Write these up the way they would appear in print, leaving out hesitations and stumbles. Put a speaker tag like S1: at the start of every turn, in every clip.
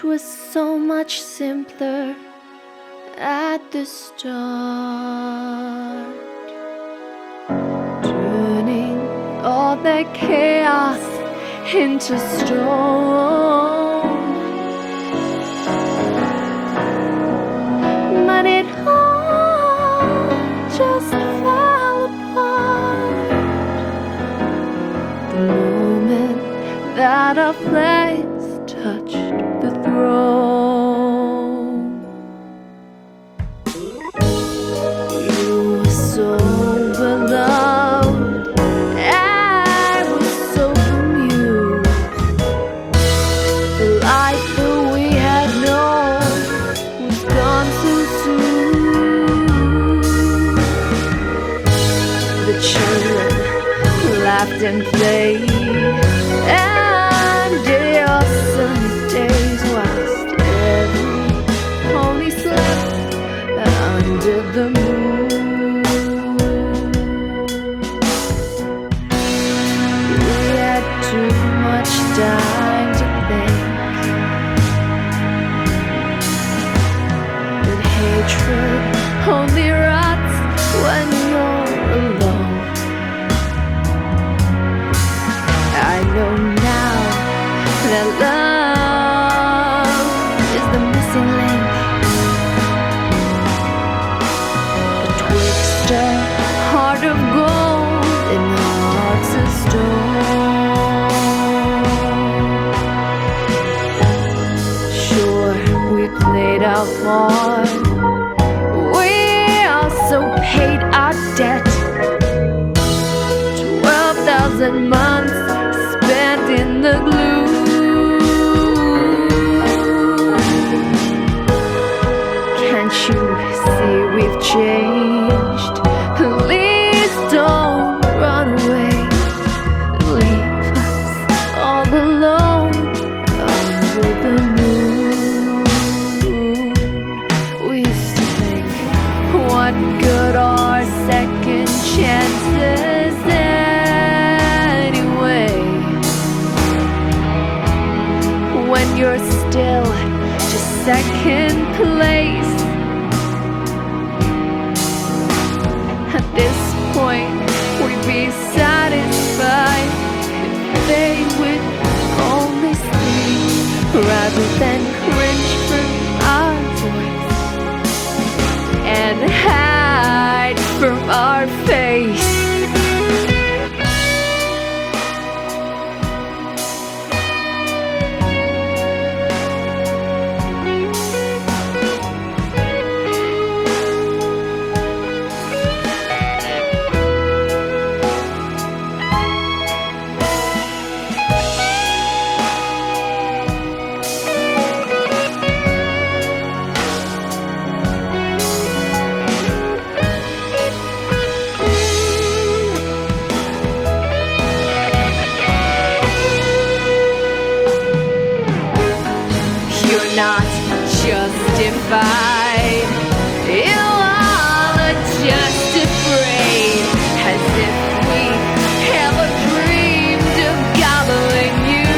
S1: It was so much simpler at the start, turning all that chaos into stone. But it all just fell apart the moment that our flames touched the throne. You were so beloved, I was so bemused. The life that we had known was gone so soon. The children laughed and played, and our sunny days waxed every pony slept under the moon. We had too much time to think, but hatred only rots when you're alone. I know now that love is the missing link betwixt a heart of gold and hearts of stone. Sure, we played our part, we also paid our debt. 12,000 months spent in the glue. Can't you see we've changed? Please don't run away. Leave us all alone under the moon. We used to think, what good are second chances anyway, when you're still just second place? At this point, we'd be satisfied if they would only speak rather than cringe from our voice and hide from our face. You're not justified, you all are just afraid, as if we ever dreamed of gobbling you.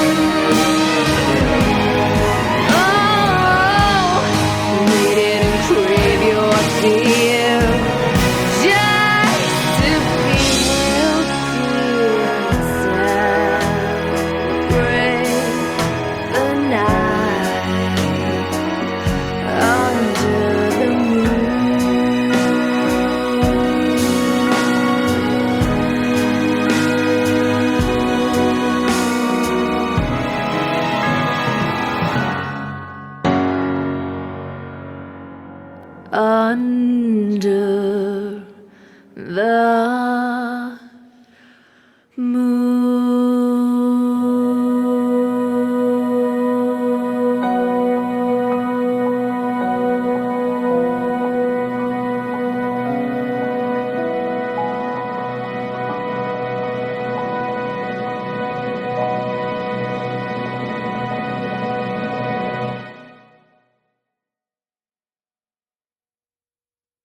S1: Oh, we didn't crave your fear just to feel dear and celebrate the night under the moon. Under the moon.